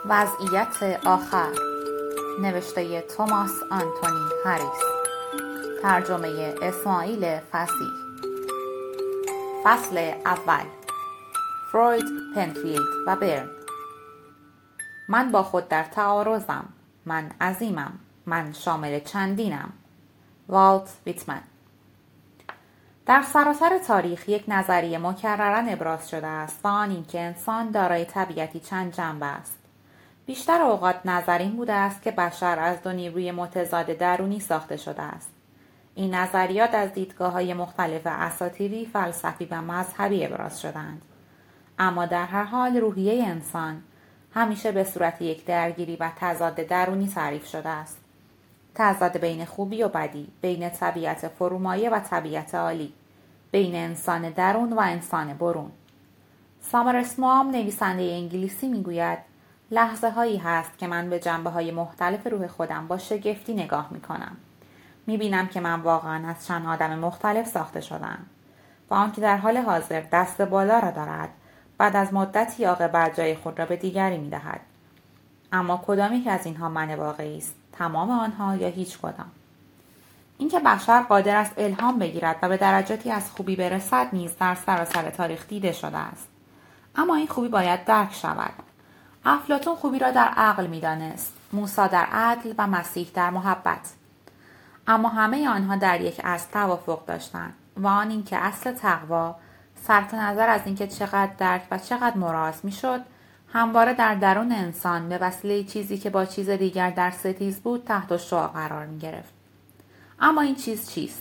وضعیت آخر، نوشته توماس آنتونی هریس، ترجمه اسماعیل فصیح. فصل اول. فروید، پنفیلد و برن. من با خود در تعارضم، من عظیمم، من شامل چندینم. والت ویتمن. در سراسر تاریخ یک نظریه مکرراً ابراز شده است و آن اینکه انسان دارای طبیعتی چند جنبه است. بیشتر اوقات نظر این بوده است که بشر از دو نیروی متضاد درونی ساخته شده است. این نظریات از دیدگاه‌های مختلف اساطیری، فلسفی و مذهبی ابراز شدند. اما در هر حال روحیه انسان همیشه به صورت یک درگیری و تضاد درونی تعریف شده است. تضاد بین خوبی و بدی، بین طبیعت فرومایه و طبیعت عالی، بین انسان درون و انسان برون. سامرس موام، نویسنده انگلیسی، میگوید لحظه هایی هست که من به جنبه های مختلف روح خودم با شگفتی نگاه می کنم. می بینم که من واقعا از چند آدم مختلف ساخته شدم و آنکه در حال حاضر دست بالا را دارد بعد از مدتی عاقبت جای خود را به دیگری می دهد. اما کدامی که از اینها من واقعی است؟ تمام آنها یا هیچ کدام؟ اینکه بشر قادر است الهام بگیرد و به درجاتی از خوبی برسد نیز در سراسر تاریخ دیده شده است. اما این خوبی باید درک شود. افلاطون خوبی را در عقل می‌دانست، موسی در عدل و مسیح در محبت. اما همه آنها در یک اصل توافق داشتند و آن اینکه اصل تقوا، صرف نظر از اینکه چقدر درک و چقدر مراعات میشد، همواره در درون انسان به وسیله چیزی که با چیز دیگر در ستیز بود تحت الشعاع قرار می گرفت. اما این چیز چیست؟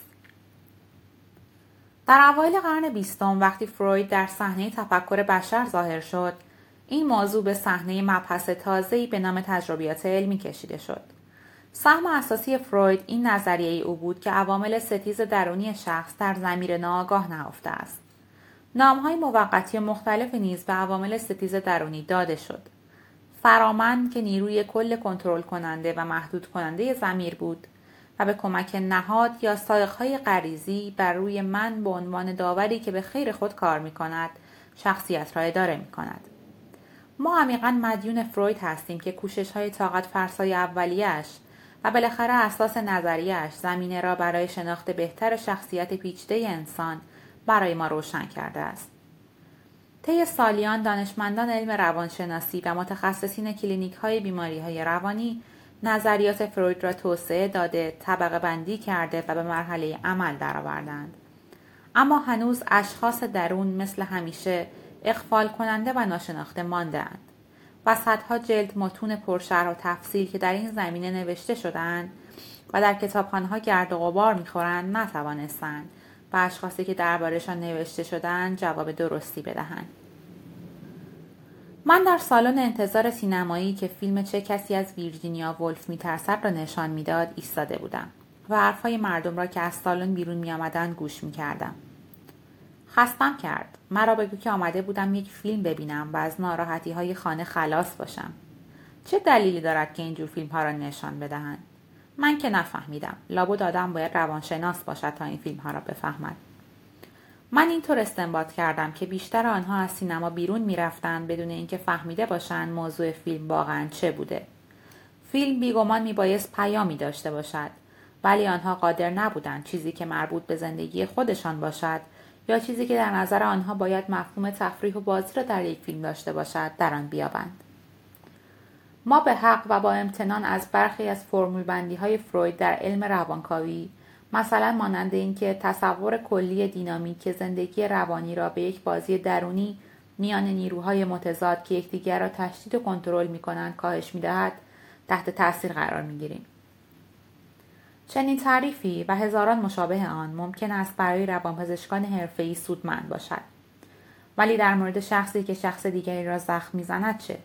در اوایل قرن 20 وقتی فروید در صحنه تفکر بشر ظاهر شد، این موضوع به صحنه مبحث تازه‌ای به نام تجربیات علمی کشیده شد. سهم اساسی فروید این نظریه او بود که عوامل ستیز درونی شخص در ضمیر ناآگاه نهفته است. نام‌های موقتی و مختلف نیز به عوامل ستیز درونی داده شد. فرامن که نیروی کل کنترل کننده و محدود کننده ضمیر بود و به کمک نهاد یا سایق‌های غریزی بر روی من به عنوان داوری که به خیر خود کار می‌کند، شخصیت را اداره می‌کند. ما عمیقاً مدیون فروید هستیم که کوشش‌های طاقت فرسای اولیه‌اش و بالاخره اساس نظریه‌اش زمینه را برای شناخت بهتر شخصیت پیچیده انسان برای ما روشن کرده است. طی سالیان دانشمندان علم روانشناسی و متخصصین کلینیک‌های بیماری‌های روانی نظریات فروید را توسعه داده، طبقه بندی کرده و به مرحله عمل درآوردند. اما هنوز اشخاص درون مثل همیشه اغفال کننده و ناشناخته مانده‌اند و صدها جلد متون پرشرح و تفصیل که در این زمینه نوشته شده‌اند و در کتابخانه‌ها گرد و غبار می‌خورند نتوانستند و اشخاصی که درباره‌شان نوشته شده‌اند جواب درستی بدهند. من در سالن انتظار سینمایی که فیلم چه کسی از ویرجینیا وولف می‌ترسد را نشان می‌داد ایستاده بودم و حرف‌های مردم را که از سالن بیرون می‌آمدند گوش می‌کردم. خستم کرد. مرا بگو که آمده بودم یک فیلم ببینم و از ناراحتی‌های خانه خلاص باشم. چه دلیلی دارد که اینجور فیلم‌ها را نشان بدهند؟ من که نفهمیدم. لابد آدم باید روانشناس باشد تا این فیلم‌ها را بفهمد. من اینطور استنباط کردم که بیشتر آنها از سینما بیرون می‌رفتند بدون اینکه فهمیده باشند موضوع فیلم واقعاً چه بوده. فیلم بیگمان میبایست پیامی داشته باشد، ولی آنها قادر نبودند چیزی که مربوط به زندگی خودشان باشد یا چیزی که در نظر آنها باید مفهوم تفریح و بازی را در یک فیلم داشته باشد در آن بیابند. ما به حق و با امتنان از برخی از فرمول بندی های فروید در علم روانکاوی، مثلا مانند اینکه تصور کلی دینامیک زندگی روانی را به یک بازی درونی میان نیروهای متضاد که یکدیگر را تشدید و کنترل می‌کنند کاهش می‌دهد، تحت تأثیر قرار می‌گیریم. چنین تعریفی و هزاران مشابه آن ممکن است برای روانپزشکان حرفه‌ای سودمند باشد. ولی در مورد شخصی که شخص دیگری را زخم می‌زند چه؟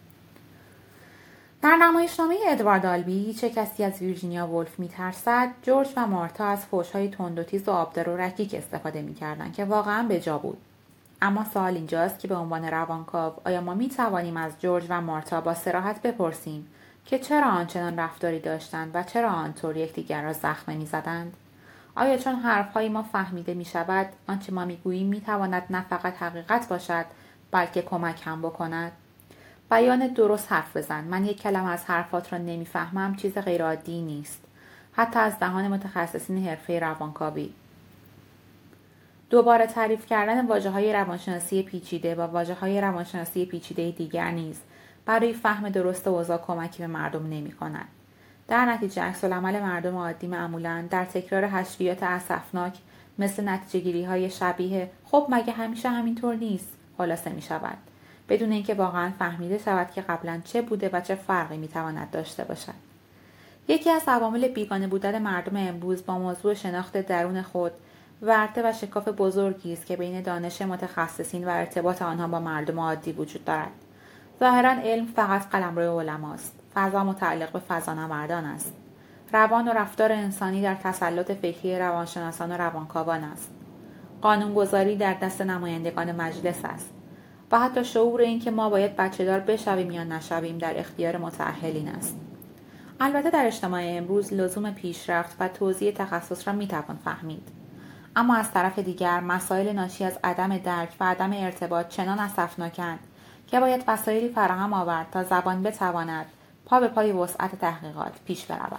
در نمایشنامه ادوارد آلبی چه کسی از ویرجینیا وولف می‌ترسد، جورج و مارتا از فحش‌های تند و تیز و آبدار و رکیک استفاده می‌کردند که واقعاً به جا بود. اما سوال اینجاست که به عنوان روانکاو آیا ما می‌توانیم از جورج و مارتا با صراحت بپرسیم که چرا آنچنان رفتاری داشتند و چرا آنطور یکدیگر را زخم می‌زدند؟ آیا چون حرف‌های ما فهمیده می‌شود آنچه ما می‌گوییم می‌تواند نه فقط حقیقت باشد بلکه کمک هم بکند؟ بیان درست حرف بزن. من یک کلمه از حرفات را نمیفهمم چیز غیرعادی نیست. حتی از دهان متخصصین حرفه روانکاوی. دوباره تعریف کردن واژه‌های روانشناسی پیچیده و واژه‌های روانشناسی پیچیده دیگر نیز برای فهم درست اوضاع کمکی به مردم نمی‌کند. در نتیجه عکس‌العمل مردم عادی معمولاً در تکرار حشویات اسفناک مثل نتیجه‌گیری‌های شبیه خب مگه همیشه همینطور نیست خلاصه می‌شود، بدون اینکه واقعاً فهمیده شود که قبلاً چه بوده و چه فرقی می‌تواند داشته باشد. یکی از عوامل بیگانه بودن مردم امروز با موضوع شناخت درون خود ورطه و شکاف بزرگی است که بین دانش متخصصین و ارتباط آنها با مردم عادی وجود دارد. ظاهراً علم فقط قلمرو علماست. فضا متعلق به فضانوردان است. روان و رفتار انسانی در تسلط فکری روانشناسان و روانکاوان است. قانونگذاری در دست نمایندگان مجلس است. و حتی شعور این که ما باید بچه‌دار بشویم یا نشویم در اختیار متأهلین است. البته در اجتماع امروز لزوم پیشرفت و توزیع تخصص را میتوان فهمید. اما از طرف دیگر مسائل ناشی از عدم درک و عدم ارتباط چنان اسفناکند که باید وسایلی فراهم آورد تا زبان بتواند پا به پای وسعت تحقیقات پیش برود.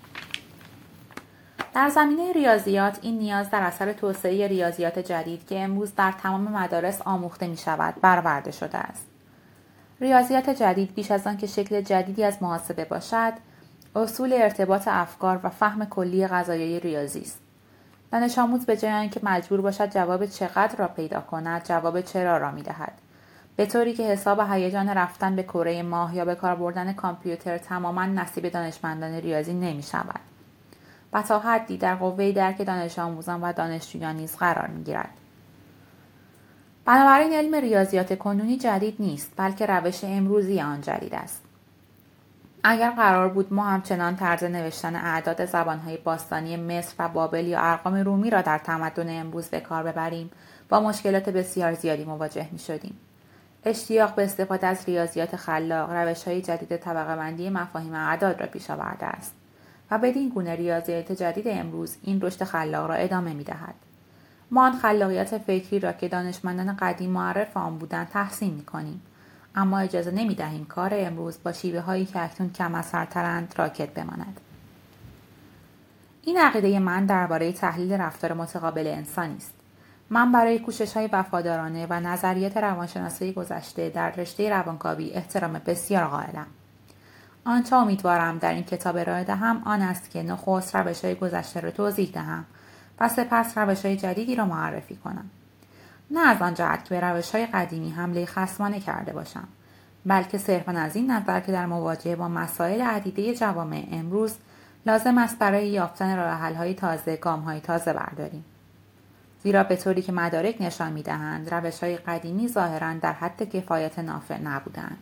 در زمینه ریاضیات این نیاز در اثر توسعه ریاضیات جدید که امروز در تمام مدارس آموخته می شود برآورده شده است. ریاضیات جدید بیش از آن که شکل جدیدی از محاسبه باشد، اصول ارتباط افکار و فهم کلی قضایای ریاضی است. دانش آموز به جای آنکه مجبور باشد جواب چقدر را پیدا کند، جواب چرا را می دهد. به طوری که حساب هیجان رفتن به کره ماه یا به کار بردن کامپیوتر تماما نصیب دانشمندان ریاضی نمی شود. و تا حدی در قوه درک دانش آموزان و دانشجویان نیز قرار می گیرد. بنابراین علم ریاضیات کنونی جدید نیست، بلکه روش امروزی آن جدید است. اگر قرار بود ما همچنان طرز نوشتن اعداد زبانهای باستانی مصر و بابل یا ارقام رومی را در تمدن امروز به کار ببریم، با مشکلات بسیار زیادی مواجه می شدیم. اشتیاق به استفاده از ریاضیات خلاق، روش‌های جدید طبقه‌بندی مفاهیم اعداد را پیش آورده است و بدین گونه ریاضیات جدید امروز این رشد خلاق را ادامه می‌دهد. ما آن خلاقیت فکری را که دانشمندان قدیم معرف آن بودند تحسین می‌کنیم، اما اجازه نمی‌دهیم کار امروز با شیوه‌هایی که اکنون کم اثرترند راکد بماند. این عقیده من درباره تحلیل رفتار متقابل انسانی است. من برای کوشش‌های وفادارانه و نظریات روانشناسی گذشته در رشته روانکاوی احترام بسیار قائلم. آنچه امیدوارم در این کتاب ارائه دهم آن است که نخست روش‌های گذشته را توضیح دهم و سپس روش‌های جدیدی را معرفی کنم. نه از آن جهت که به روش‌های قدیمی حمله خصمانه کرده باشم، بلکه صرفاً از این نظر که در مواجهه با مسائل عدیده جوامع امروز لازم است برای یافتن راه‌حل‌های تازه گام‌های تازه برداریم. زیرا به طوری که مدارک نشان می‌دهند روش‌های قدیمی ظاهراً در حد کفایت نافع نبودند.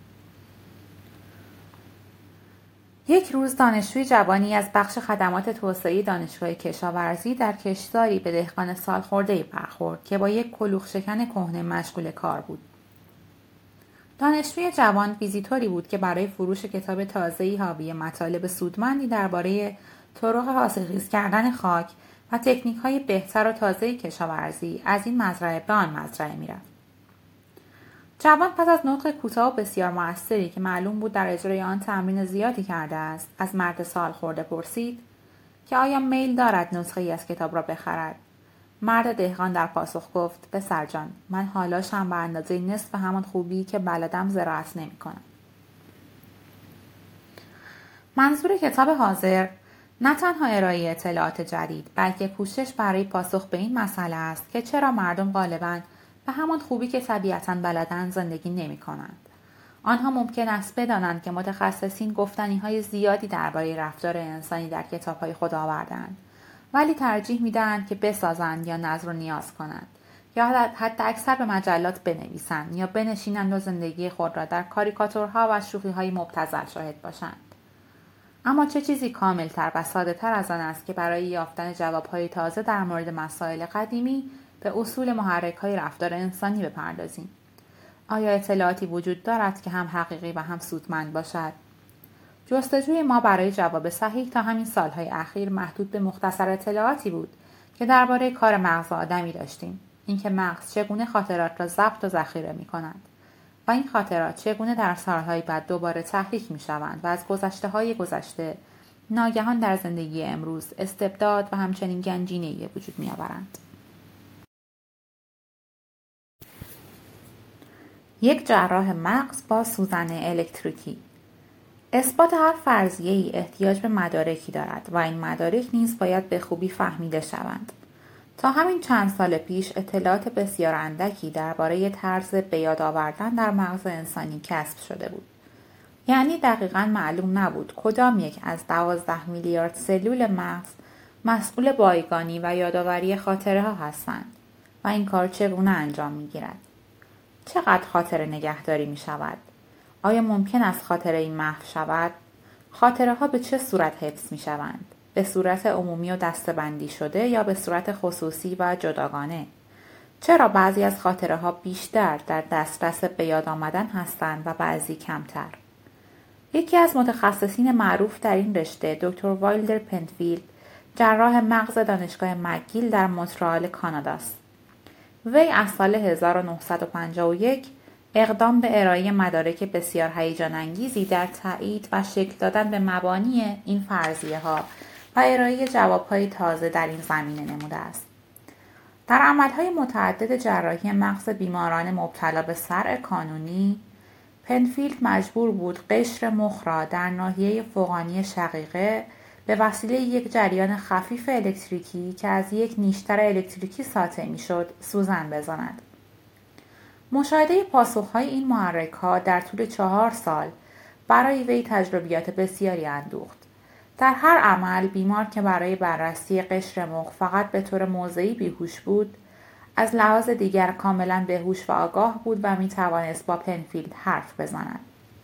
یک روز دانشجوی جوانی از بخش خدمات توسعه دانشگاه کشاورزی در کشتزاری به دهقان سالخورده‌ای برخورد که با یک کلوخ شکن کهنه مشغول کار بود. دانشجوی جوان ویزیتوری بود که برای فروش کتاب تازه‌ای حاوی مطالب سودمندی درباره طرق حاصلخیز کردن خاک و تکنیک‌های بهتر و تازه کشاورزی از این مزرعه به آن مزرعه می‌رفت. جوان پس از نطق کوتاه و بسیار مؤثری که معلوم بود در اجرای آن تمرین زیادی کرده است، از مرد سالخورده پرسید که آیا میل دارد نسخه‌ای از کتاب را بخرد. مرد دهقان در پاسخ گفت: پسر جان، من حالاشم به اندازه نصف همان خوبی که بلدم زراعت نمی‌کنم. منظور کتاب حاضر نه تنها ارائه اطلاعات جدید، بلکه کوشش برای پاسخ به این مسئله است که چرا مردم غالباً به همان خوبی که طبیعتاً بلدند زندگی نمی‌کنند. آنها ممکن است بدانند که متخصصین گفتنی‌های زیادی درباره رفتار انسانی در کتاب‌های خود آوردند، ولی ترجیح می‌دهند که بسازند یا نظر و نیاز کنند، یا حتی اکثر به مجلات بنویسند یا بنشینند و زندگی خود را در کاریکاتورها و شوخی‌های مبتذل شاهد باشند. اما چه چیزی کاملتر و ساده‌تر از آن است که برای یافتن جواب‌های تازه در مورد مسائل قدیمی به اصول محرک‌های رفتار انسانی بپردازیم؟ آیا اطلاعاتی وجود دارد که هم حقیقی و هم سودمند باشد؟ جستجوی ما برای جواب صحیح تا همین سالهای اخیر محدود به مختصر اطلاعاتی بود که درباره کار مغز آدمی داشتیم. اینکه مغز چگونه خاطرات را ضبط و ذخیره می‌کند و این خاطرات چگونه در سالهای بعد دوباره تحریک می‌شوند و از گذشته‌های گذشته ناگهان در زندگی امروز استبداد و همچنین گنجینه‌ای به وجود می‌آورند. یک جراح مغز با سوزن الکتریکی. اثبات هر فرضیه‌ای احتیاج به مدارکی دارد و این مدارک نیز باید به خوبی فهمیده شوند. تا همین چند سال پیش اطلاعات بسیار اندکی درباره طرز به یاد آوردن در مغز انسانی کسب شده بود. یعنی دقیقاً معلوم نبود کدام یک از 12 میلیارد سلول مغز مسئول بایگانی و یادآوری خاطره ها هستند و این کار چگونه انجام می گیرد. چقدر خاطره نگهداری می شود؟ آیا ممکن است خاطره این محو شود؟ خاطره ها به چه صورت حفظ می شوند؟ به صورت عمومی و دسته‌بندی شده یا به صورت خصوصی و جداگانه؟ چرا بعضی از خاطره ها بیشتر در دسترس به یاد آمدن هستند و بعضی کمتر؟ یکی از متخصصین معروف در این رشته دکتر وایلدر پنفیلد جراح مغز دانشگاه مکگیل در مونترآل کانادا است. وی از سال 1951 اقدام به ارائه مدارک بسیار هیجان انگیزی در تایید و شکل دادن به مبانی این فرضیه ها و ارائه جوابهای تازه در این زمینه نموده است. در عملهای متعدد جراحی مغز بیماران مبتلا به صرع کانونی، پنفیلد مجبور بود قشر مخ را در ناحیه فوقانی شقیقه به وسیله یک جریان خفیف الکتریکی که از یک نیشتر الکتریکی ساطع می‌شد سوزن بزند. مشاهده پاسخ‌های این محرک‌ها در طول 4 سال برای وی تجربیات بسیاری اندوخت. در هر عمل بیمار که برای بررسی قشر مخ فقط به طور موضعی بیهوش بود، از لحاظ دیگر کاملا بهوش و آگاه بود و می‌توانست با پنفیلد حرف بزند.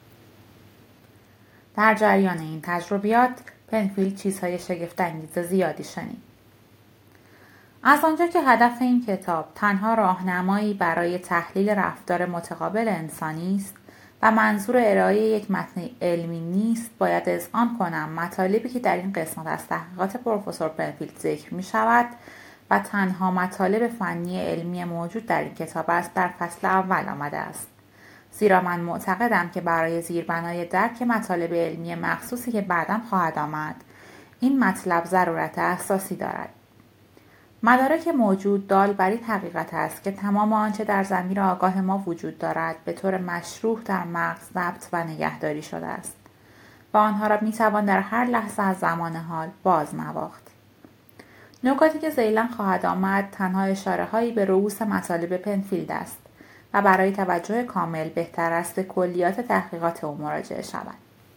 در جریان این تجربیات پنفیلد چیزهای شگفت‌انگیز زیادی شنید. از آنجا که هدف این کتاب تنها راهنمایی برای تحلیل رفتار متقابل انسانی است و منظور ارائه یک متن علمی نیست، باید اذعان کنم مطالبی که در این قسمت از تحقیقات پروفسور پنفیلد ذکر می شود و تنها مطالب فنی علمی موجود در این کتاب است در فصل اول آمده است. زیرا من معتقدم که برای زیربنای درک مطالب علمی مخصوصی که بعداً خواهد آمد، این مطلب ضرورت اساسی دارد. مدارک موجود دال بر این حقیقت است که تمام آنچه در ضمیر آگاه ما وجود دارد به طور مشروح در مغز ضبط و نگهداری شده است و آنها را میتوان در هر لحظه از زمان حال باز نواخت. نکاتی که ذیلاً خواهد آمد تنها اشاره‌هایی به رؤوس مطالب پنفیلد است و برای توجه کامل بهتر است به کلیات تحقیقات او مراجعه شود.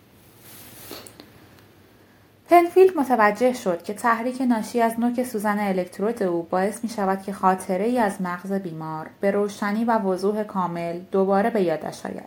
پنفیلد متوجه شد که تحریک ناشی از نوک سوزن الکترود او باعث می شود که خاطره ای از مغز بیمار به روشنی و وضوح کامل دوباره به یادش آید.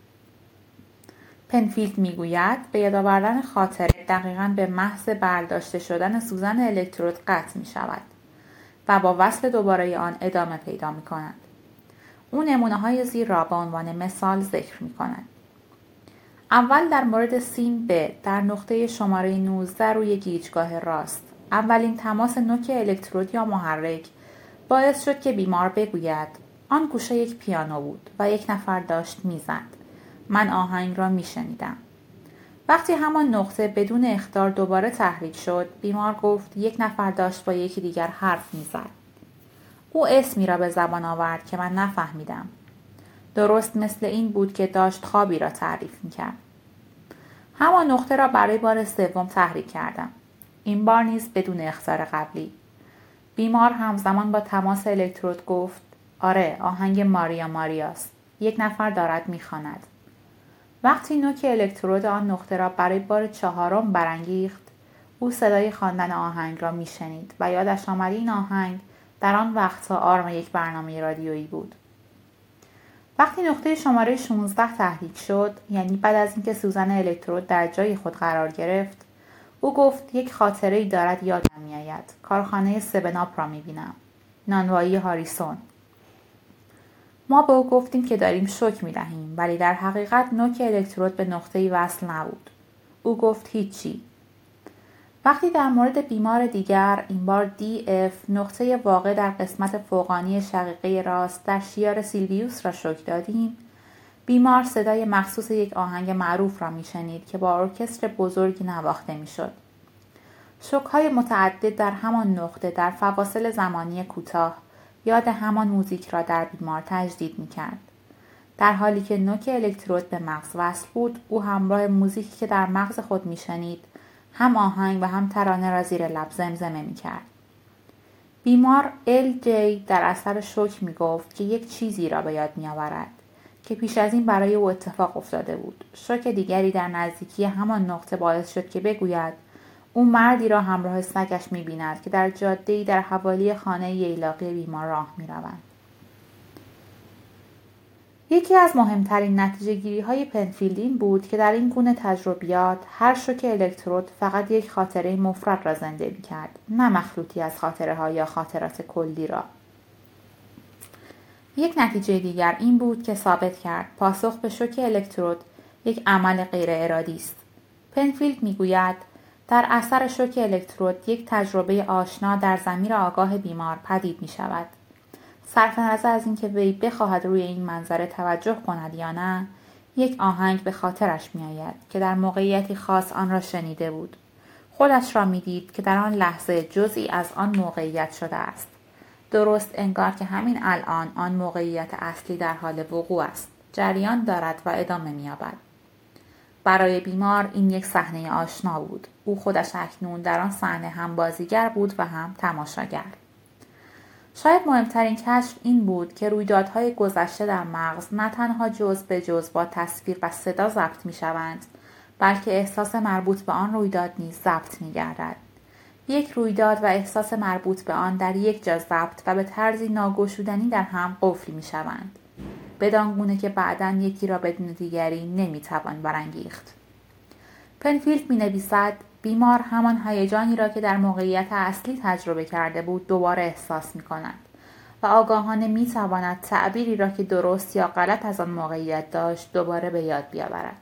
پنفیلد می گوید به یاد آوردن خاطره دقیقاً به محض برداشته شدن سوزن الکترود قطع می شود و با وصل دوباره آن ادامه پیدا می کند. او نمونه‌های زیر را به عنوان مثال ذکر می کند. اول در مورد سین ب در نقطه شماره 19 روی گیجگاه راست، اولین تماس نوک الکترود یا محرک باعث شد که بیمار بگوید آن گوشه یک پیانو بود و یک نفر داشت میزد. من آهنگ را میشنیدم. وقتی همان نقطه بدون اخطار دوباره تحریک شد، بیمار گفت یک نفر داشت با یکی دیگر حرف میزد. او اسمی را به زبان آورد که من نفهمیدم. درست مثل این بود که داشت خوابی را تعریف میکرد. همان نقطه را برای بار سوم تحریک کردم. این بار نیز بدون اخطار قبلی. بیمار همزمان با تماس الکترود گفت آره، آهنگ ماریا ماریاست. یک نفر دارد میخواند. وقتی نوک الکترود آن نقطه را برای بار 4 برانگیخت، او صدای خواندن آهنگ را میشنید و یادش آمد این آهنگ در آن وقتها آرم یک برنامه رادیویی بود. وقتی نقطه شماره 16 تحریک شد، یعنی بعد از اینکه سوزن الکترود در جای خود قرار گرفت، او گفت یک خاطره‌ای دارد یادم می‌آید. کارخانه 7 آپ را می‌بینم. نانوایی هاریسون. ما به او گفتیم که داریم شوک می‌دهیم، ولی در حقیقت نوک الکترود به نقطه‌ای وصل نبود. او گفت هیچی. وقتی در مورد بیمار دیگر، این بار DF، نقطه واقع در قسمت فوقانی شقیقه راست در شیار سیلویوس را شوک دادیم، بیمار صدای مخصوص یک آهنگ معروف را میشنید که با ارکستر بزرگی نواخته میشد. شوک‌های متعدد در همان نقطه در فواصل زمانی کوتاه یاد همان موزیک را در بیمار تجدید میکرد. در حالی که نوک الکترود به مغز وصل بود، او همراه موزیکی که در مغز خود میشنید هم آهنگ و هم ترانه را زیر لب زمزمه میکرد. بیمار LJ در اثر شوک میگفت که یک چیزی را به یاد میآورد که پیش از این برای او اتفاق افتاده بود. شوک دیگری در نزدیکی همان نقطه باعث شد که بگوید او مردی را همراه سگش می‌بیند که در جاده‌ای در حوالی خانه ییلاقی بیمار راه می‌روند. یکی از مهمترین نتیجه‌گیری‌های پنفیلد این بود که در این گونه تجربیات هر شوک الکترود فقط یک خاطره مفرد را زنده می‌کرد، نه مخلوطی از خاطره‌ها یا خاطرات کلی را. یک نتیجه دیگر این بود که ثابت کرد پاسخ به شوک الکترود یک عمل غیر ارادی است. پنفیلد می‌گوید در اثر شوک الکترود یک تجربه آشنا در ضمیر آگاه بیمار پدید می‌شود. صرف نظر از اینکه وی بخواهد روی این منظره توجه کند یا نه، یک آهنگ به خاطرش می‌آید که در موقعیتی خاص آن را شنیده بود. خودش را می‌دید که در آن لحظه جزئی از آن موقعیت شده است. درست انگار که همین الان آن موقعیت اصلی در حال وقوع است. جریان دارد و ادامه می‌یابد. برای بیمار این یک صحنه آشنا بود. او خودش اکنون در آن صحنه هم بازیگر بود و هم تماشاگر. شاید مهمترین کشف این بود که رویدادهای گذشته در مغز نه تنها جزء به جزء با تصویر و صدا ضبط می‌شوند، بلکه احساس مربوط به آن رویداد نیز ضبط می‌گردد. یک رویداد و احساس مربوط به آن در یک جا ضبط و به طرزی ناگشودنی در هم قفل می‌شوند، بدان گونه که بعداً یکی را بدون دیگری نمی‌توان برانگیخت. پنفیلد می‌نویسد بیمار همان هیجانی را که در موقعیت اصلی تجربه کرده بود دوباره احساس می‌کند و آگاهانه می‌تواند تعبیری را که درست یا غلط از آن موقعیت داشت دوباره به یاد بیاورد.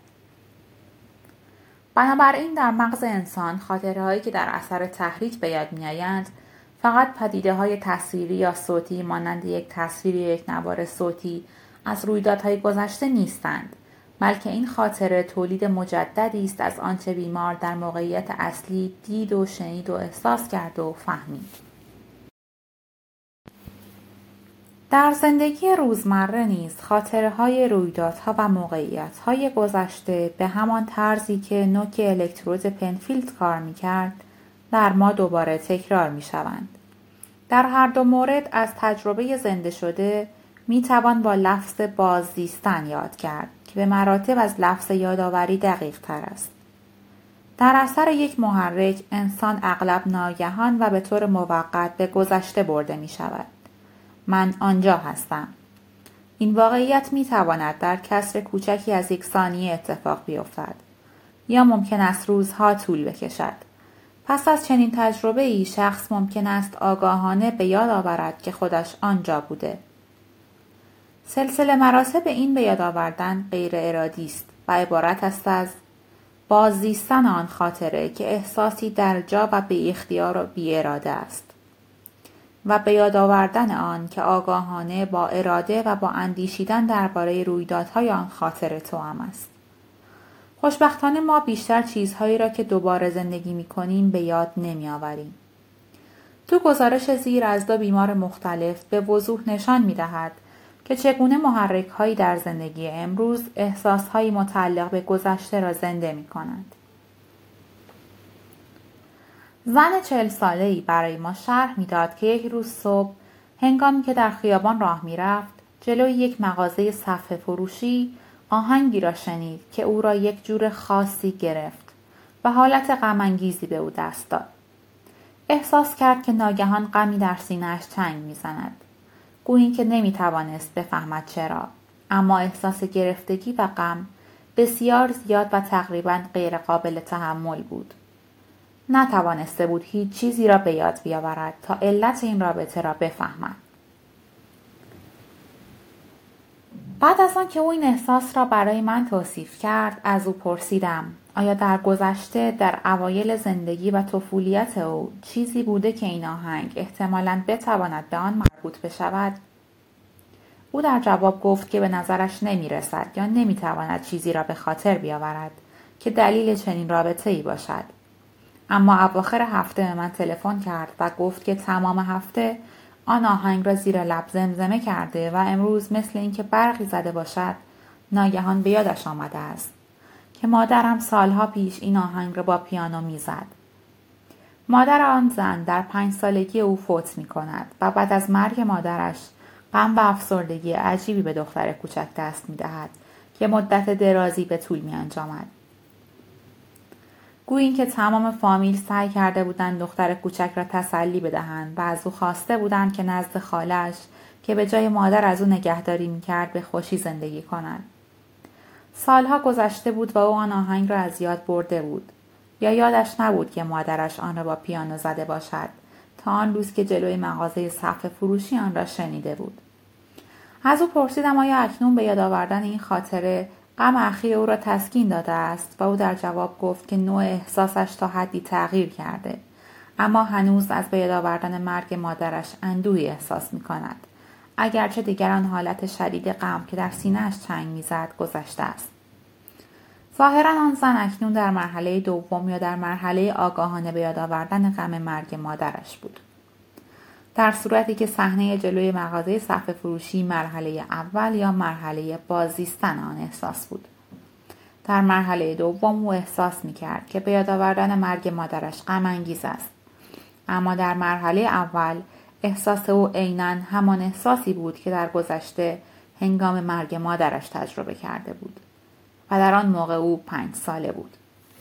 بنابراین در مغز انسان خاطرهایی که در اثر تحریک به یاد می‌آیند فقط پدیده‌های تصویری یا صوتی مانند یک تصویر یا یک نوار صوتی از رویدادهای گذشته نیستند، بلکه این خاطره تولید مجددی است از آنچه بیمار در موقعیت اصلی دید و شنید و احساس کرد و فهمید. در زندگی روزمره نیز خاطره‌های رویدادها و موقعیت‌های گذشته به همان طرزی که نوک الکترود پنفیلد کار می‌کرد در ما دوباره تکرار می‌شوند. در هر دو مورد از تجربه زنده شده می‌توان با لفظ باززیستن یاد کرد که به مراتب از لفظ یادآوری دقیق‌تر است. در اثر یک محرک انسان اغلب ناگهان و به طور موقت به گذشته برده می‌شود. من آنجا هستم. این واقعیت می‌تواند در کسر کوچکی از یک ثانیه اتفاق بیفتد یا ممکن است روزها طول بکشد. پس از چنین تجربه‌ای شخص ممکن است آگاهانه به یاد آورد که خودش آنجا بوده. سلسله مراتب این به یاد آوردن غیر ارادی است و عبارت است از باززیستن آن خاطره که احساسی در جا و به اختیار و بی اراده است و به یاد آوردن آن که آگاهانه با اراده و با اندیشیدن درباره رویدادهای آن خاطره توأم است. خوشبختانه ما بیشتر چیزهایی را که دوباره زندگی می‌کنیم به یاد نمی‌آوریم. تو گزارش زیر از دو بیمار مختلف به وضوح نشان می‌دهد که چگونه محرک‌هایی در زندگی امروز احساس‌هایی متعلق به گذشته را زنده می‌کنند. زن 40 ساله‌ای برای ما شرح می‌داد که یک روز صبح هنگامی که در خیابان راه می‌رفت، جلوی یک مغازه صفحه فروشی آهنگی را شنید که او را یک جور خاصی گرفت و حالت غم‌انگیزی به او دست داد. احساس کرد که ناگهان غمی در سینه‌اش چنگ می‌زند. گویی که نمی‌توانست بفهمد چرا، اما احساس گرفتگی و غم بسیار زیاد و تقریباً غیر قابل تحمل بود. نتوانسته بود هیچ چیزی را به یاد بیاورد تا علت این رابطه را بفهمد. بعد از آن که او این احساس را برای من توصیف کرد، از او پرسیدم آیا در گذشته در اوایل زندگی و طفولیت او چیزی بوده که این آهنگ احتمالاً بتواند به آن مربوط بشود؟ او در جواب گفت که به نظرش نمی‌رسد یا نمی‌تواند چیزی را به خاطر بیاورد که دلیل چنین رابطه‌ای باشد. اما اواخر هفته به من تلفن کرد و گفت که تمام هفته آن آهنگ را زیر لب زمزمه کرده و امروز مثل اینکه برقی زده باشد ناگهان به یادش آمده است که مادرم سالها پیش این آهنگ را با پیانو میزد. مادر آن زن در 5 سالگی او فوت می کند و بعد از مرگ مادرش غم و افسردگی عجیبی به دختر کوچک دست می دهد که مدت درازی به طول می انجامد. گویی این که تمام فامیل سعی کرده بودند دختر کوچک را تسلی بدهند و از او خواسته بودند که نزد خالش که به جای مادر از او نگهداری می کرد به خوشی زندگی کند. سالها گذشته بود و او آن آهنگ را از یاد برده بود. یا یادش نبود که مادرش آن را با پیانو زده باشد تا آن روز که جلوی مغازه صفحه فروشی آن را شنیده بود. از او پرسیدم آیا اکنون به یاد آوردن این خاطره غم اخیر او را تسکین داده است و او در جواب گفت که نوع احساسش تا حدی تغییر کرده، اما هنوز از به یاد آوردن مرگ مادرش اندوهی احساس می کند، اگرچه دیگر آن حالت شدید غم که در سینه‌اش چنگ می‌زد گذشته است. ظاهراً آن زن اکنون در مرحله دوم یا در مرحله آگاهانه به یاد آوردن غم مرگ مادرش بود. در صورتی که صحنه جلوی مغازه صفحه فروشی مرحله اول یا مرحله باززیستن آن احساس بود. در مرحله دوم او احساس می‌کرد که به یاد آوردن مرگ مادرش غم انگیز است. اما در مرحله اول احساس او عیناً همان احساسی بود که در گذشته هنگام مرگ مادرش تجربه کرده بود و در آن موقع او 5 ساله بود.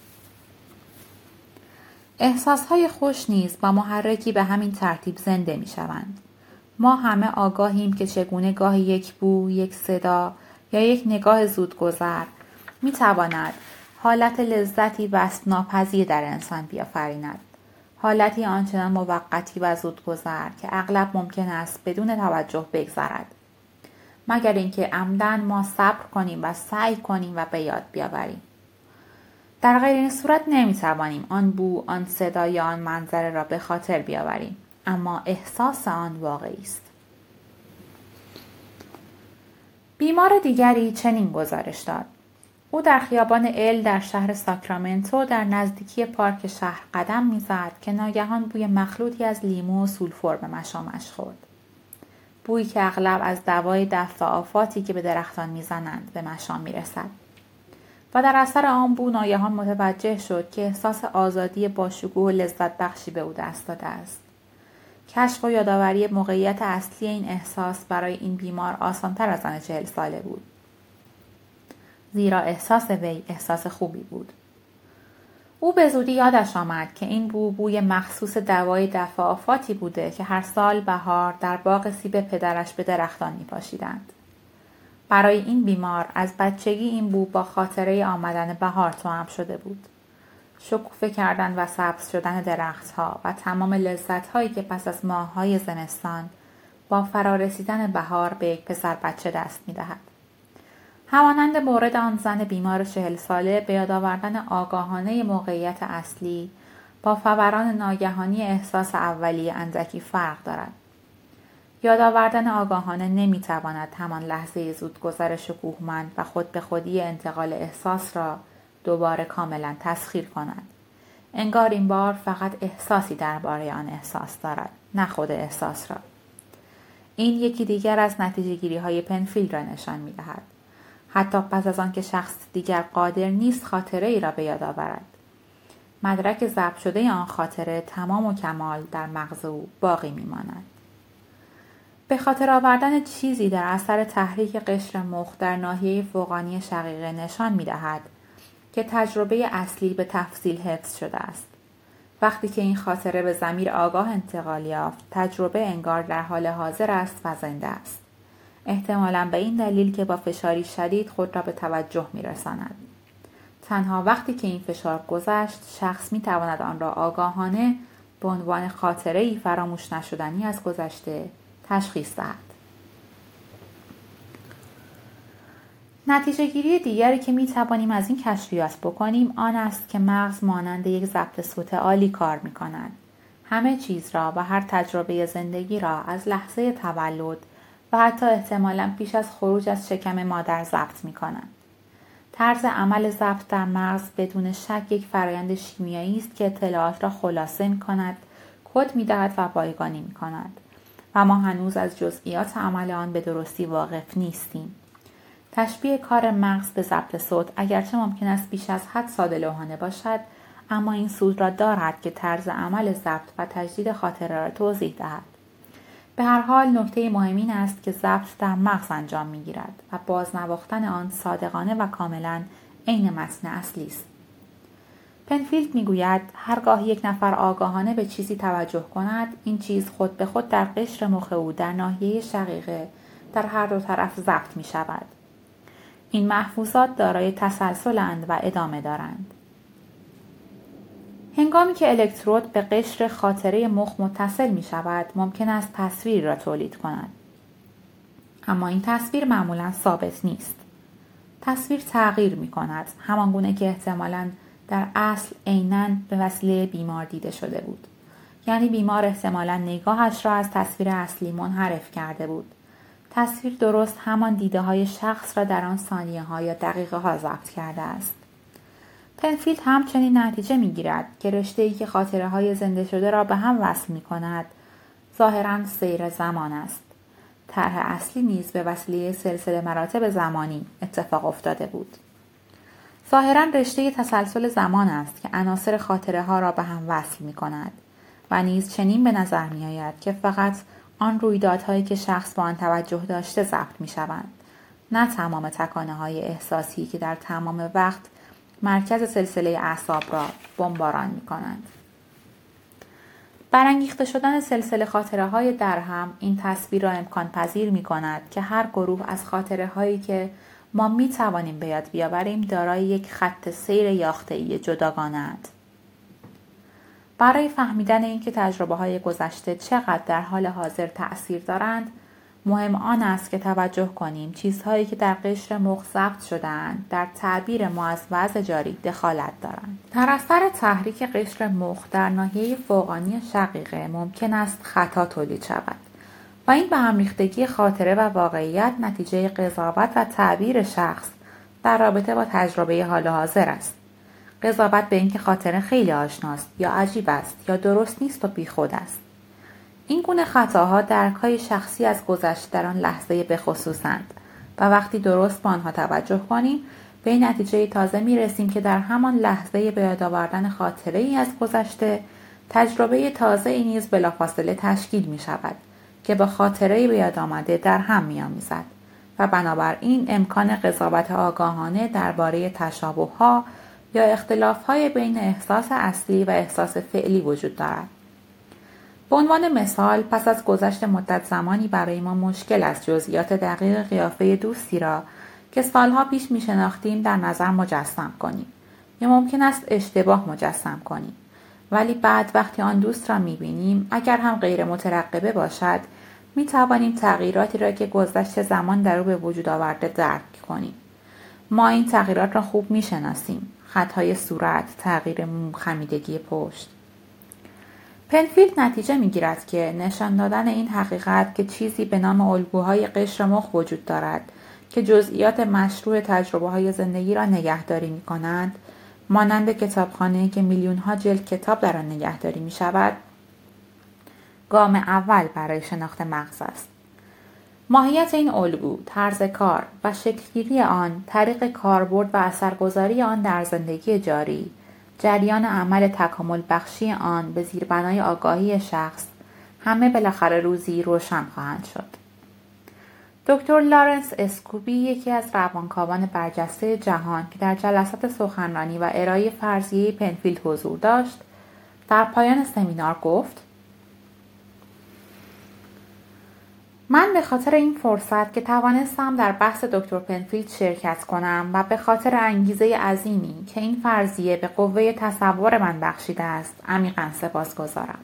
احساسهای خوش نیز با محرکی به همین ترتیب زنده می شوند. ما همه آگاهیم که چگونه گاهی یک بو، یک صدا یا یک نگاه زودگذر می تواند حالت لذتی بست ناپذیر در انسان بیافریند. حالتی آنچنان موقتی و زودگذر که اغلب ممکن است بدون توجه بگذرد. مگر اینکه عمدن ما صبر کنیم و سعی کنیم و به یاد بیاوریم. در غیر این صورت نمیتوانیم آن بو، آن صدا یا آن منظره را به خاطر بیاوریم، اما احساس آن واقعی است. بیمار دیگری چنین گزارش داد: او در خیابان ال در شهر ساکرامنتو در نزدیکی پارک شهر قدم میزد که ناگهان بوی مخلوطی از لیمو و سولفور به مشامش خورد. بویی که اغلب از دوای دفع آفاتی که به درختان میزنند به مشام میرسد. و در اثر آن بو ناگهان متوجه شد که احساس آزادی باشکوه و لذت بخشی به او دست داده است. کشف و یادآوری موقعیت اصلی این احساس برای این بیمار آسان‌تر از آن 40 ساله بود. زیرا احساس وی احساس خوبی بود. او به زودی یادش آمد که این بوی مخصوص دوای دفع آفاتی بوده که هر سال بهار در باغ سیب پدرش به درختان می‌پاشیدند. برای این بیمار از بچگی این بو با خاطره آمدن بهار توأم شده بود. شکوفه کردن و سبز شدن درختها و تمام لذت‌هایی که پس از ماه‌های زمستان با فرارسیدن بهار به یک پسر بچه دست می‌دهد. همانند مورد آن زن بیمار 40 ساله، به یاد آوردن آگاهانه موقعیت اصلی با فوران ناگهانی احساس اولیه اندکی فرق دارد. یاد آوردن آگاهانه نمیتواند همان لحظه زودگذر شکوهمند و خود به خودی انتقال احساس را دوباره کاملا تسخیر کند. انگار این بار فقط احساسی درباره آن احساس دارد، نه خود احساس را. این یکی دیگر از نتیجه گیری های پنفیلد را نشان می دهد. حتی پس از آن که شخص دیگر قادر نیست خاطره ای را به یاد آورد، مدرک ضبط شده آن خاطره تمام و کمال در مغز او باقی می ماند. به خاطر آوردن چیزی در اثر تحریک قشر مخ در ناحیه فوقانی شقیقه نشان می دهد که تجربه اصلی به تفصیل حفظ شده است. وقتی که این خاطره به ضمیر آگاه انتقال یافت، تجربه انگار در حال حاضر است و زنده است. احتمالاً به این دلیل که با فشاری شدید خود را به توجه می رساند. تنها وقتی که این فشار گذشت، شخص می تواند آن را آگاهانه به عنوان خاطره‌ای فراموش نشدنی از گذشته تشخیص دهد. نتیجه گیری دیگری که می توانیم از این کشفیات بکنیم آن است که مغز مانند یک ضبط صوت آلی کار می کند. همه چیز را و هر تجربه زندگی را از لحظه تولد و حتی احتمالاً پیش از خروج از شکم مادر ضبط می‌کنند. طرز عمل ضبط در مغز بدون شک یک فرآیند شیمیایی است که اطلاعات را خلاصه می‌کند، کد می‌دهد و بایگانی می‌کند و ما هنوز از جزئیات عمل آن به درستی واقف نیستیم. تشبیه کار مغز به ضبط صوت اگرچه ممکن است بیش از حد ساده‌لوحانه باشد، اما این سود را دارد که طرز عمل ضبط و تجدید خاطره را توضیح دهد. به هر حال نکته مهم این است که ضبط در مغز انجام می‌گیرد و بازنواختن آن صادقانه و کاملاً عین متن اصلی است. پنفیلد می‌گوید هرگاه یک نفر آگاهانه به چیزی توجه کند، این چیز خود به خود در قشر مخ او در ناحیه شقیقه در هر دو طرف ضبط می‌شود. این محفوظات دارای تسلسل‌اند و ادامه دارند. هنگامی که الکترود به قشر خاطره مخ متصل می شود، ممکن است تصویری را تولید کند. اما این تصویر معمولاً ثابت نیست. تصویر تغییر می کند، همانگونه که احتمالاً در اصل عیناً به وسیله بیمار دیده شده بود. یعنی بیمار احتمالاً نگاهش را از تصویر اصلی منحرف کرده بود. تصویر درست همان دیده های شخص را در آن ثانیه ها یا دقیقه ها ضبط کرده است. پنفیلد همچنین نتیجه می‌گیرد که رشته‌ای که خاطره‌های زنده شده را به هم وصل می‌کند ظاهراً سیر زمان است. طرح اصلی نیز به وسیله سلسله مراتب زمانی اتفاق افتاده بود. ظاهراً رشته تسلسل زمان است که عناصر خاطره‌ها را به هم وصل می‌کند و نیز چنین به نظر می‌آید که فقط آن رویدادهایی که شخص با آن توجه داشته ضبط می‌شوند، نه تمام تکانه‌های احساسی که در تمام وقت مرکز سلسله اعصاب را بمباران می کنند. برانگیخته شدن سلسله خاطره های درهم این تصویر را امکان پذیر می کند که هر گروه از خاطره هایی که ما می توانیم به یاد بیاوریم دارای یک خط سیر یافته‌ای جداگانه اند. برای فهمیدن اینکه تجربه های گذشته چقدر در حال حاضر تأثیر دارند، مهم آن است که توجه کنیم چیزهایی که در قشر مخ ضبط شده‌اند در تعبیر ما از وضع جاری دخالت دارند. در اثر تحریک قشر مخ در ناحیه فوقانی شقیقه ممکن است خطا تولید شود و این به هم ریختگی خاطره و واقعیت نتیجه قضاوت و تعبیر شخص در رابطه با تجربه حال حاضر است. قضاوت به اینکه خاطره خیلی آشناست یا عجیب است یا درست نیست و بیخود است. این گونه خطاها درک‌های شخصی از گذشته در آن لحظه به خصوصند و وقتی درست به آنها توجه کنیم به این نتیجه تازه می‌رسیم که در همان لحظه به یاد آوردن خاطره‌ای از گذشته تجربه تازه‌ای نیز بلافاصله تشکیل می‌شود که با خاطره‌ای به یاد آمده در هم می‌آمیزد و بنابراین امکان قضاوت آگاهانه درباره تشابه‌ها یا اختلاف‌های بین احساس اصلی و احساس فعلی وجود دارد. به عنوان مثال پس از گذشت مدت زمانی برای ما مشکل است جزئیات دقیق قیافه دوستی را که سالها پیش می شناختیم در نظر مجسم کنیم یا ممکن است اشتباه مجسم کنیم، ولی بعد وقتی آن دوست را می بینیم اگر هم غیر مترقبه باشد می توانیم تغییراتی را که گذشت زمان در او به وجود آورده درک کنیم. ما این تغییرات را خوب می شناسیم: خطهای صورت، تغییر مو، خمیدگی پشت. پنفیلد نتیجه می‌گیرد که نشان دادن این حقیقت که چیزی به نام الگوهای قشر مخ وجود دارد که جزئیات مشروع تجربه‌های زندگی را نگهداری می‌کنند، مانند کتابخانه‌ای که میلیون‌ها جلد کتاب در آن نگهداری می‌شود، گام اول برای شناخت مغز است. ماهیت این الگو، طرز کار و شکل‌گیری آن، طریق کاربرد و اثرگذاری آن در زندگی جاری، جریان عمل تکامل بخشی آن به زیربنای آگاهی شخص، همه بالاخره روزی روشن خواهند شد. دکتر لارنس اسکوبی، یکی از روانکاوان برجسته جهان که در جلسات سخنرانی و ارائه فرضیه پنفیلد حضور داشت، در پایان سمینار گفت: من به خاطر این فرصت که توانستم در بحث دکتر پنفیلد شرکت کنم و به خاطر انگیزه عظیمی که این فرضیه به قوه تصور من بخشیده است عمیقاً سپاسگزارم.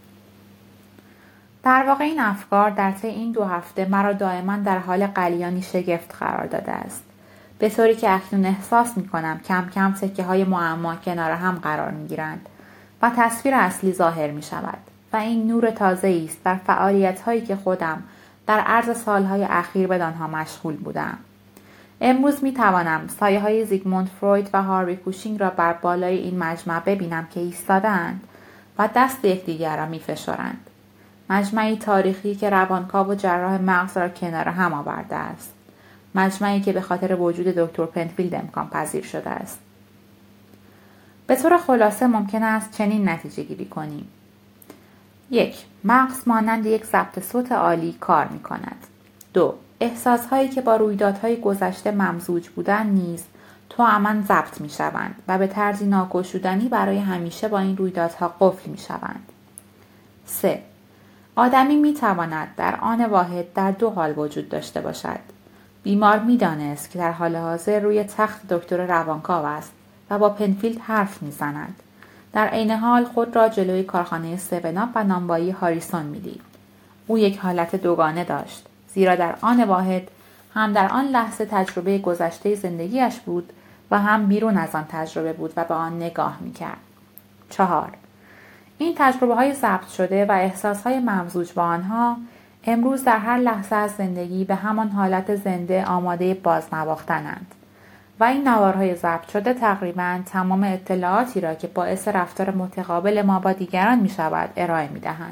در واقع این افکار در طی این 2 هفته مرا دائما در حال غلیانی شگفت قرار داده است، به طوری که اکنون احساس می کنم کم کم تکه های معما کنار هم قرار می گیرند و تصویر اصلی ظاهر می شود و این نور تازه‌ای است بر فعالیت هایی که خودم در عرض سالهای اخیر بدانها مشغول بودم. امروز می توانم سایه های زیگموند فروید و هاروی کوشینگ را بر بالای این مجمع ببینم که ایستاده‌اند و دست یکدیگر را می فشارند. مجمعی تاریخی که روانکاو و جراح مغز را کنار هم آورده است. مجمعی که به خاطر وجود دکتر پنفیلد امکان پذیر شده است. به طور خلاصه ممکن است چنین نتیجه گیری کنیم. 1. مغز مانند یک ضبط صوت عالی کار می کند. 2. احساسهایی که با رویدادهای گذشته ممزوج بودند نیز توامان ضبط می شوند و به طرزی ناگشودنی برای همیشه با این رویدادها قفل می شوند. 3. آدمی می تواند در آن واحد در دو حال وجود داشته باشد. بیمار می دانست که در حال حاضر روی تخت دکتر روانکاو است و با پنفیلد حرف می زند. در عین حال خود را جلوی کارخانه 7آپ و نانوایی هاریسون می دید. او یک حالت دوگانه داشت. زیرا در آن واحد هم در آن لحظه تجربه گذشته زندگیش بود و هم بیرون از آن تجربه بود و به آن نگاه می کرد. 4. این تجربه های ضبط شده و احساس های ممزوج با آنها امروز در هر لحظه از زندگی به همان حالت زنده آماده بازنواختنند و این نوارهای ضبط شده تقریباً تمام اطلاعاتی را که باعث رفتار متقابل ما با دیگران می شود ارائه می دهند.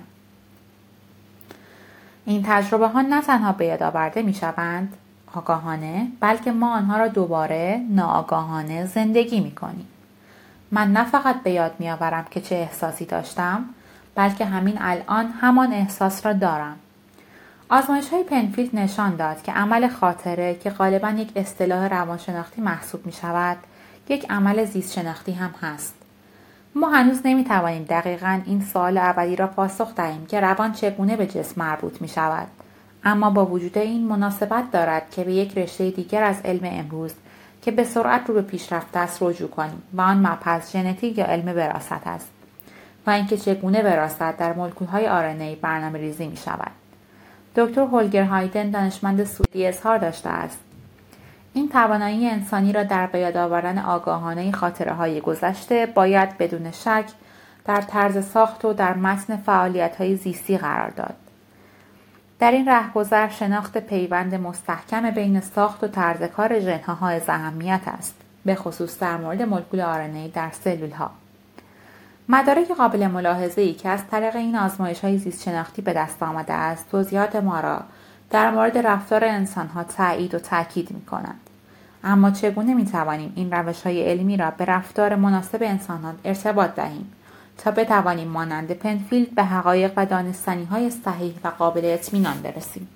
این تجربه ها نه تنها به یاد آورده می شوند آگاهانه، بلکه ما آنها را دوباره ناآگاهانه زندگی می کنیم. من نه فقط به یاد می آورم که چه احساسی داشتم، بلکه همین الان همان احساس را دارم. آزمایش های پنفیلد نشان داد که عمل خاطره که غالباً یک اصطلاح روانشناختی محسوب می شود، یک عمل زیست شناختی هم هست. ما هنوز نمی توانیم دقیقاً این سوال ابدی را پاسخ دهیم که روان چگونه به جسم مربوط می شود. اما با وجود این مناسبت دارد که به یک رشته دیگر از علم امروز که به سرعت رو به پیشرفت است رجوع کنیم و آن مبحث ژنتیک یا علم وراثت است و اینکه چگونه وراثت در مولکول‌های آر‌ان‌ای برنامه‌ریزی می شود. دکتر هولگر هایدن دانشمند سوئدی اظهار داشته است این توانایی انسانی را در به یاد آوردن آگاهانه خاطره‌های گذشته باید بدون شک در طرز ساخت و در متن فعالیت‌های زیستی قرار داد. در این رهگذر شناخت پیوند مستحکم بین ساخت و طرز کار ژن‌ها حائز اهمیت است، به خصوص در مورد مولکول آر‌ان‌ای در سلول‌ها. مدارک قابل ملاحظه‌ای که از طریق این آزمایش‌های زیست شناختی به دست آمده است، توضیحات ما را در مورد رفتار انسان‌ها تأیید و تأکید می‌کنند. اما چگونه می‌توانیم این روش‌های علمی را به رفتار مناسب انسان‌ها ارتباط دهیم تا بتوانیم مانند پنفیلد به حقایق و دانستنی‌های صحیح و قابل اطمینان برسیم؟